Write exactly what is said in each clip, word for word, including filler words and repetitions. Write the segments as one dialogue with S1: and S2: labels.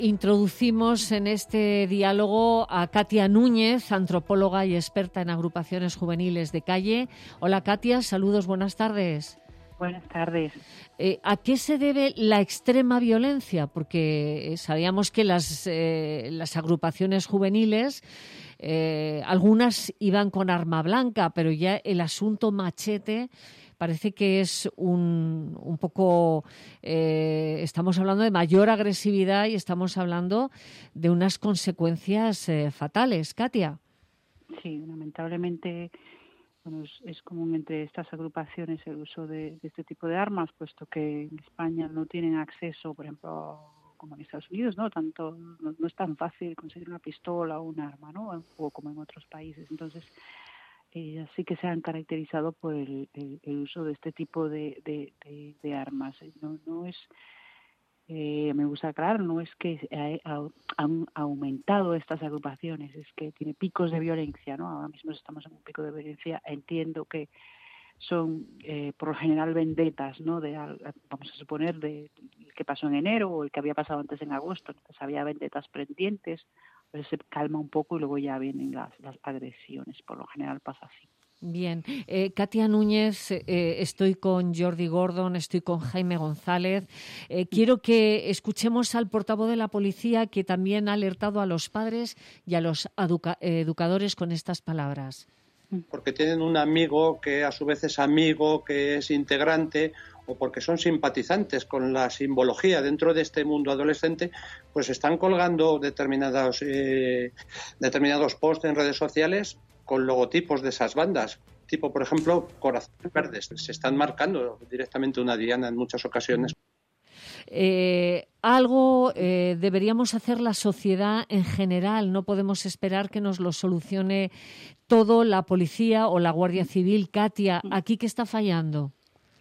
S1: Introducimos en este diálogo a Katia Núñez, antropóloga y experta en agrupaciones juveniles de calle. Hola Katia, saludos, buenas tardes.
S2: Buenas tardes.
S1: Eh, ¿A qué se debe la extrema violencia? Porque sabíamos que las, eh, las agrupaciones juveniles, eh, algunas iban con arma blanca, pero ya el asunto machete parece que es un, un poco, eh, estamos hablando de mayor agresividad y estamos hablando de unas consecuencias eh, fatales. Katia.
S2: Sí, lamentablemente bueno, es, es común entre estas agrupaciones el uso de, de este tipo de armas, puesto que en España no tienen acceso, por ejemplo, como en Estados Unidos, no tanto no, no es tan fácil conseguir una pistola o un arma, ¿no? O como en otros países. Entonces, Eh, sí que se han caracterizado por el, el, el uso de este tipo de, de, de, de armas. No, no es, eh, me gusta aclarar, no es que ha, ha, han aumentado estas agrupaciones, es que tiene picos de violencia, ¿no? Ahora mismo estamos en un pico de violencia. Entiendo que son eh, por lo general vendetas, ¿no? De, vamos a suponer, de el que pasó en enero o el que había pasado antes en agosto. Entonces había vendetas pendientes. Pero se calma un poco y luego ya vienen las, las agresiones. Por lo general pasa así.
S1: Bien. Eh, Katia Núñez, eh, estoy con Jordi Gordon, estoy con Jaime González. Eh, quiero que escuchemos al portavoz de la policía que también ha alertado a los padres y a los educa- educadores con estas palabras.
S3: Porque tienen un amigo que a su vez es amigo, que es integrante, o porque son simpatizantes con la simbología dentro de este mundo adolescente, pues están colgando determinados eh, determinados posts en redes sociales con logotipos de esas bandas, tipo por ejemplo Corazones Verdes. Se están marcando directamente una diana en muchas ocasiones.
S1: Eh, algo eh, deberíamos hacer la sociedad en general. No podemos esperar que nos lo solucione todo la policía o la Guardia Civil. Katia, ¿aquí qué está fallando?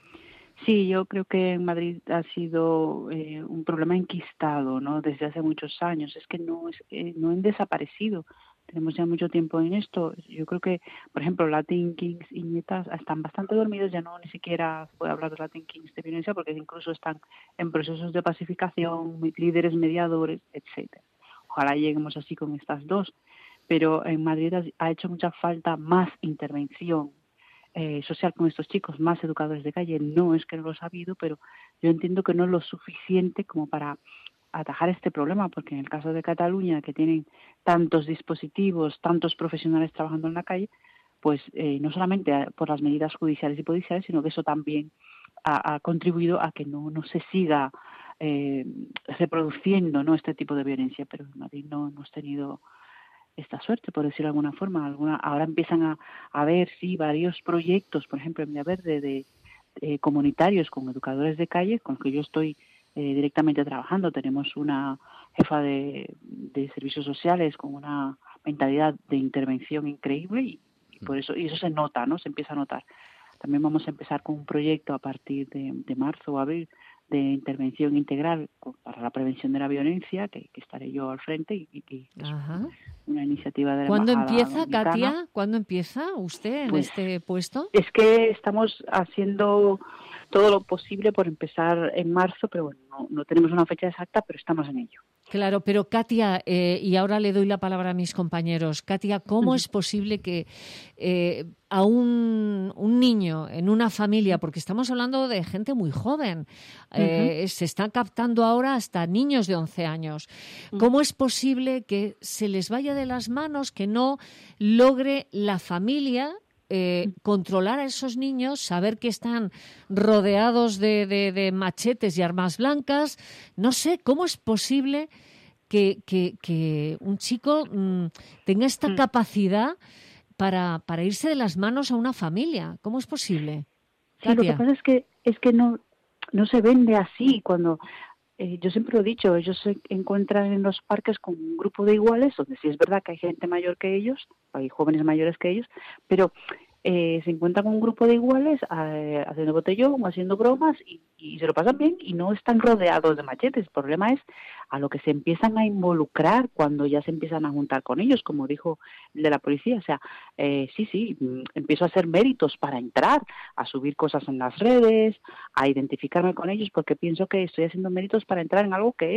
S2: Sí, yo creo que en Madrid ha sido eh, un problema enquistado, ¿no? Desde hace muchos años. Es que no es eh, no han desaparecido. Tenemos ya mucho tiempo en esto. Yo creo que, por ejemplo, Latin Kings y Nietas están bastante dormidos. Ya no ni siquiera se puede hablar de Latin Kings de violencia porque incluso están en procesos de pacificación, líderes mediadores, etcétera. Ojalá lleguemos así con estas dos. Pero en Madrid ha hecho mucha falta más intervención Eh, social con estos chicos, más educadores de calle. No es que no los ha habido, pero yo entiendo que no es lo suficiente como para atajar este problema, porque en el caso de Cataluña, que tienen tantos dispositivos, tantos profesionales trabajando en la calle, pues eh, no solamente por las medidas judiciales y policiales, sino que eso también ha, ha contribuido a que no, no se siga eh, reproduciendo, ¿no?, este tipo de violencia. Pero en Madrid no hemos tenido esta suerte, por decirlo de alguna forma. Alguna, ahora empiezan a, a ver, sí, varios proyectos, por ejemplo, en Villaverde, de, de comunitarios con educadores de calle, con los que yo estoy eh, directamente trabajando. Tenemos una jefa de, de servicios sociales con una mentalidad de intervención increíble y, y por eso y eso se nota, ¿no? Se empieza a notar. También vamos a empezar con un proyecto a partir de, de marzo o abril de intervención integral para la prevención de la violencia, que, que estaré yo al frente y, y es una iniciativa de la
S1: ¿Cuándo
S2: Embajada
S1: empieza,
S2: Dominicana.
S1: Katia? ¿Cuándo empieza usted en
S2: Pues,
S1: este puesto?
S2: Es que estamos haciendo todo lo posible por empezar en marzo, pero bueno, no, no tenemos una fecha exacta, pero estamos en ello.
S1: Claro, pero Katia, eh, y ahora le doy la palabra a mis compañeros. Katia, ¿cómo uh-huh. es posible que eh, a un, un niño en una familia, porque estamos hablando de gente muy joven, eh, uh-huh. se están captando ahora hasta niños de once años, ¿cómo es posible que se les vaya de las manos, que no logre la familia Eh, controlar a esos niños, saber que están rodeados de, de, de machetes y armas blancas? No sé, ¿cómo es posible que, que, que un chico mmm, tenga esta mm. capacidad para, para irse de las manos a una familia? ¿Cómo es posible?
S2: Sí, Katia. Lo que pasa es que, es que no, no se vende así. Cuando eh, yo siempre lo he dicho, ellos se encuentran en los parques con un grupo de iguales, donde sí es verdad que hay gente mayor que ellos, hay jóvenes mayores que ellos, pero eh, se encuentran con un grupo de iguales eh, haciendo botellón, haciendo bromas y, y se lo pasan bien y no están rodeados de machetes. El problema es a lo que se empiezan a involucrar cuando ya se empiezan a juntar con ellos, como dijo el de la policía. O sea, eh, sí, sí, empiezo a hacer méritos para entrar, a subir cosas en las redes, a identificarme con ellos, porque pienso que estoy haciendo méritos para entrar en algo que es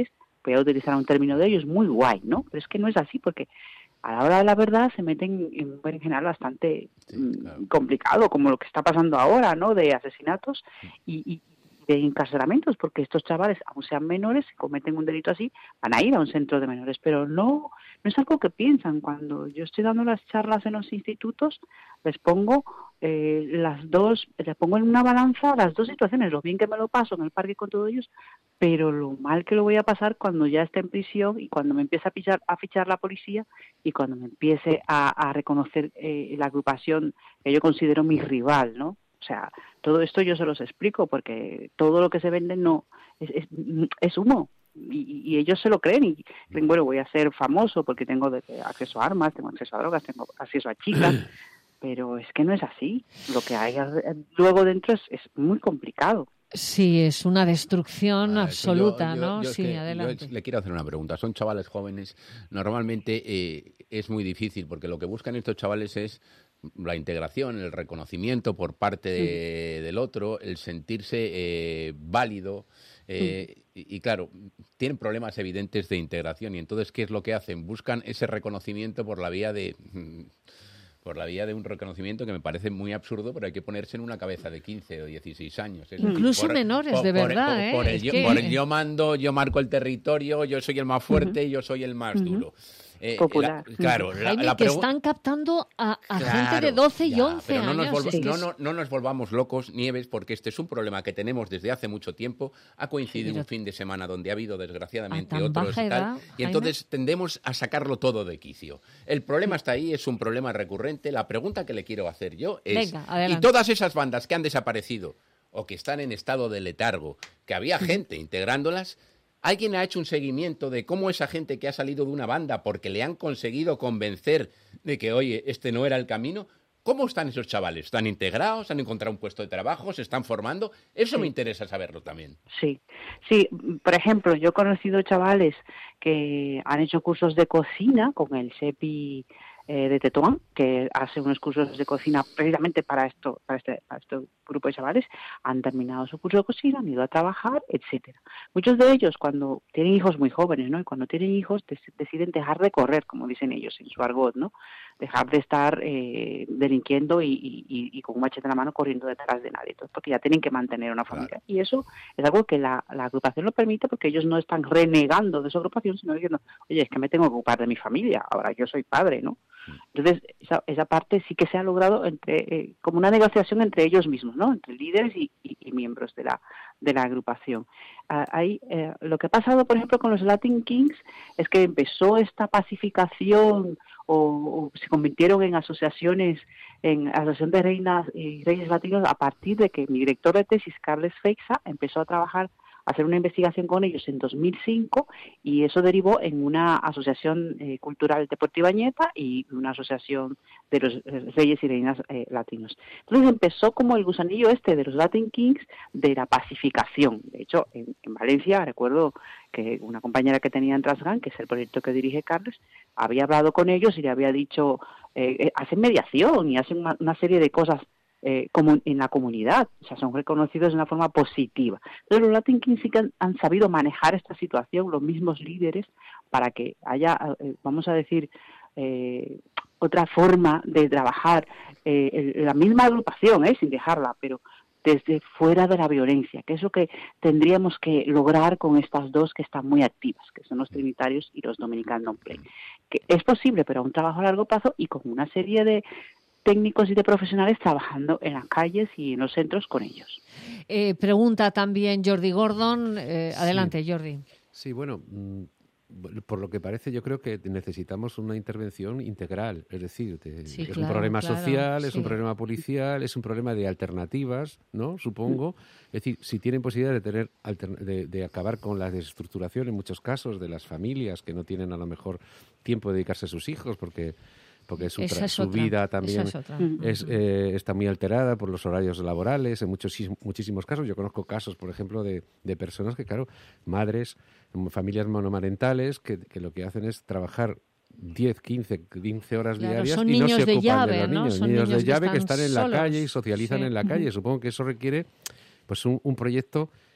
S2: voy a utilizar un término de ellos, muy guay, ¿no? Pero es que no es así, porque a la hora de la verdad se meten en un berenjenal bastante sí, claro. complicado, como lo que está pasando ahora, ¿no? De asesinatos y, y de encarcelamientos, porque estos chavales, aun sean menores, si cometen un delito así, van a ir a un centro de menores, pero no, no es algo que piensan. Cuando yo estoy dando las charlas en los institutos, les pongo eh, las dos, les pongo en una balanza las dos situaciones, lo bien que me lo paso en el parque con todos ellos, pero lo mal que lo voy a pasar cuando ya esté en prisión y cuando me empiece a fichar, a fichar la policía y cuando me empiece a, a reconocer eh, la agrupación que yo considero mi rival, ¿no? O sea, todo esto yo se los explico porque todo lo que se vende no es, es, es humo y, y ellos se lo creen y creen, bueno, voy a ser famoso porque tengo de, acceso a armas, tengo acceso a drogas, tengo acceso a chicas, pero es que no es así. Lo que hay luego dentro es, es muy complicado.
S1: Sí, es una destrucción ah, absoluta,
S4: yo, yo,
S1: ¿no?
S4: Yo
S1: sí,
S4: que,
S1: adelante.
S4: Yo le quiero hacer una pregunta. Son chavales jóvenes. Normalmente eh, es muy difícil porque lo que buscan estos chavales es la integración, el reconocimiento por parte de, del otro, el sentirse eh, válido. Eh, y, y claro, tienen problemas evidentes de integración. Y entonces, ¿qué es lo que hacen? Buscan ese reconocimiento por la vía de... por la vía de un reconocimiento que me parece muy absurdo, pero hay que ponerse en una cabeza de quince o dieciséis años. Es
S1: Incluso
S4: por,
S1: menores,
S4: por,
S1: de
S4: por,
S1: verdad,
S4: por,
S1: ¿eh?
S4: Por el,
S1: es
S4: yo,
S1: que...
S4: por el yo mando, yo marco el territorio, yo soy el más fuerte, uh-huh. yo soy el más uh-huh. duro.
S2: Eh, Popular.
S4: La, claro, la,
S1: Jaime,
S4: la
S1: que están captando a, a claro, gente de doce y once
S4: no
S1: años.
S4: Nos volva,
S1: es que
S4: no,
S1: es...
S4: no, no nos volvamos locos, Nieves, porque este es un problema que tenemos desde hace mucho tiempo. Ha coincidido sí, un fin de semana donde ha habido, desgraciadamente, otros y tal.
S1: Edad,
S4: y entonces Jaime? tendemos a sacarlo todo de quicio. El problema sí. está ahí, es un problema recurrente. La pregunta que le quiero hacer yo es,
S1: Venga,
S4: ¿y todas esas bandas que han desaparecido o que están en estado de letargo, que había gente integrándolas, ¿alguien ha hecho un seguimiento de cómo esa gente que ha salido de una banda porque le han conseguido convencer de que, oye, este no era el camino? ¿Cómo están esos chavales? ¿Están integrados? ¿Han encontrado un puesto de trabajo? ¿Se están formando? Eso sí. me interesa saberlo también.
S2: Sí, sí. Por ejemplo, yo he conocido chavales que han hecho cursos de cocina con el SEPI eh, de Tetuán, que hace unos cursos de cocina precisamente para esto, para este, para este grupo de chavales. Han terminado su curso de cocina, han ido a trabajar, etcétera. Muchos de ellos, cuando tienen hijos muy jóvenes, ¿no? Y cuando tienen hijos deciden dejar de correr, como dicen ellos en su argot, ¿no? Dejar de estar eh, delinquiendo y, y, y con un machete en la mano corriendo detrás de nadie, entonces, porque ya tienen que mantener una familia. Claro. Y eso es algo que la, la agrupación lo permite porque ellos no están renegando de su agrupación, sino diciendo, oye, es que me tengo que ocupar de mi familia, ahora yo soy padre, ¿no? Entonces, esa, esa parte sí que se ha logrado entre eh, como una negociación entre ellos mismos, ¿no? Entre líderes y, y, y miembros de la de la agrupación. Ah, ahí, eh, lo que ha pasado, por ejemplo, con los Latin Kings es que empezó esta pacificación o, o se convirtieron en asociaciones, en asociación de reinas y reyes latinos a partir de que mi director de tesis, Carles Feixa, empezó a trabajar hacer una investigación con ellos en dos mil cinco y eso derivó en una asociación eh, cultural de Puerto Ibañeta y una asociación de los eh, reyes y reinas eh, latinos. Entonces empezó como el gusanillo este de los Latin Kings de la pacificación. De hecho, en, en Valencia recuerdo que una compañera que tenía en Trasgan, que es el proyecto que dirige Carles, había hablado con ellos y le había dicho, eh, hacen mediación y hacen una, una serie de cosas Eh, como en la comunidad, o sea, son reconocidos de una forma positiva. Entonces los Latin Kings sí que han, han sabido manejar esta situación, los mismos líderes, para que haya, eh, vamos a decir, eh, otra forma de trabajar, eh, el, la misma agrupación, eh, sin dejarla, pero desde fuera de la violencia, que es lo que tendríamos que lograr con estas dos que están muy activas, que son los trinitarios y los Dominican Don't Play. Que es posible, pero a un trabajo a largo plazo y con una serie de técnicos y de profesionales trabajando en las calles y en los centros con ellos.
S1: Eh, pregunta también Jordi Gordon. Eh, adelante,
S5: sí.
S1: Jordi.
S5: Sí, bueno, por lo que parece yo creo que necesitamos una intervención integral. Es decir, de,
S1: sí,
S5: es
S1: claro,
S5: un problema
S1: claro,
S5: social,
S1: sí.
S5: es un problema policial, es un problema de alternativas, ¿no? Supongo. Es decir, si tienen posibilidad de, tener de, de acabar con la desestructuración en muchos casos de las familias que no tienen a lo mejor tiempo de dedicarse a sus hijos porque... porque su, tra-
S1: es
S5: su vida también
S1: es
S5: es, eh, está muy alterada por los horarios laborales, en muchos, muchísimos casos. Yo conozco casos, por ejemplo, de, de personas que, claro, madres, familias monomarentales, que, que lo que hacen es trabajar diez, quince, quince horas
S1: claro,
S5: diarias
S1: son
S5: y no
S1: niños
S5: se
S1: de
S5: ocupan
S1: llave,
S5: de los
S1: ¿no?
S5: niños.
S1: Son
S5: niños,
S1: niños
S5: de llave
S1: que
S5: que están en la
S1: solos.
S5: calle y socializan
S1: sí.
S5: en la calle. Supongo que eso requiere pues un, un proyecto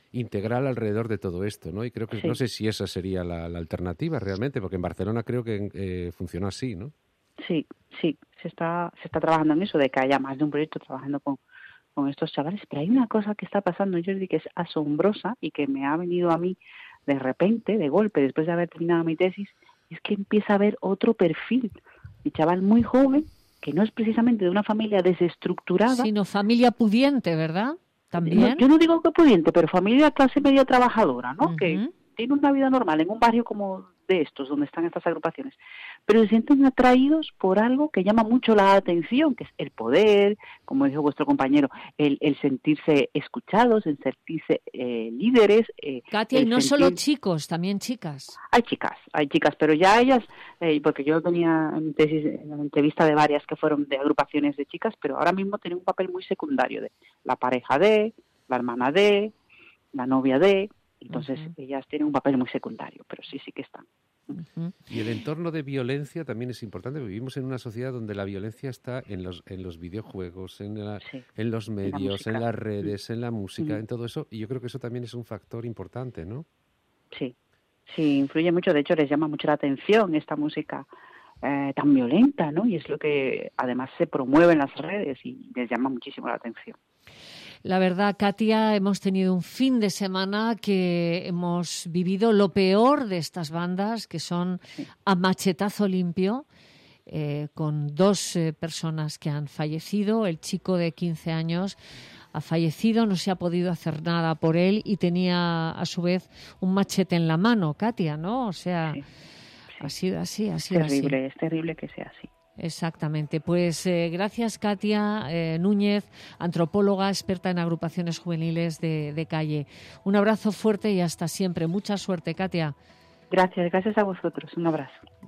S5: integral alrededor de todo esto, ¿no? Y creo que
S2: Sí.
S5: no sé si esa sería la, la alternativa realmente, porque en Barcelona creo que eh, funcionó así, ¿no?
S2: Sí, sí, se está, se está trabajando en eso, de que haya más de un proyecto trabajando con, con estos chavales, pero hay una cosa que está pasando, Jordi, que es asombrosa y que me ha venido a mí de repente, de golpe, después de haber terminado mi tesis, es que empieza a haber otro perfil, mi chaval muy joven, que no es precisamente de una familia desestructurada.
S1: Sino familia pudiente, ¿verdad? También.
S2: No, yo no digo que pudiente, pero familia clase media trabajadora, ¿no?
S1: Uh-huh.
S2: Que tiene una vida normal en un barrio como de estos, donde están estas agrupaciones, pero se sienten atraídos por algo que llama mucho la atención, que es el poder, como dijo vuestro compañero, el, el sentirse escuchados, el sentirse eh, líderes. Eh,
S1: Katia, y no
S2: sentir...
S1: solo chicos, también chicas.
S2: Hay chicas, hay chicas, pero ya ellas, eh, porque yo tenía en tesis, en la entrevista de varias que fueron de agrupaciones de chicas, pero ahora mismo tienen un papel muy secundario de la pareja de, la hermana de, la novia de. Entonces, uh-huh. ellas tienen un papel muy secundario, pero sí, sí que están.
S1: Uh-huh.
S5: Y el entorno de violencia también es importante. Vivimos en una sociedad donde la violencia está en los en los videojuegos, en, la, sí. en los medios, en, la en las redes, uh-huh. en la música, uh-huh. en todo eso. Y yo creo que eso también es un factor importante, ¿no?
S2: Sí, sí, influye mucho. De hecho, les llama mucho la atención esta música eh, tan violenta, ¿no? Y es lo que además se promueve en las redes y les llama muchísimo la atención.
S1: La verdad, Katia, hemos tenido un fin de semana que hemos vivido lo peor de estas bandas, que son A Machetazo Limpio, eh, con dos eh, personas que han fallecido. El chico de quince años ha fallecido, no se ha podido hacer nada por él y tenía a su vez un machete en la mano, Katia, ¿no? O sea, sí, sí. ha sido así, ha sido
S2: terrible,
S1: así.
S2: Es terrible que sea así.
S1: Exactamente. Pues eh, gracias, Katia eh, Núñez, antropóloga, experta en agrupaciones juveniles de, de calle. Un abrazo fuerte y hasta siempre. Mucha suerte, Katia.
S2: Gracias, gracias a vosotros. Un abrazo.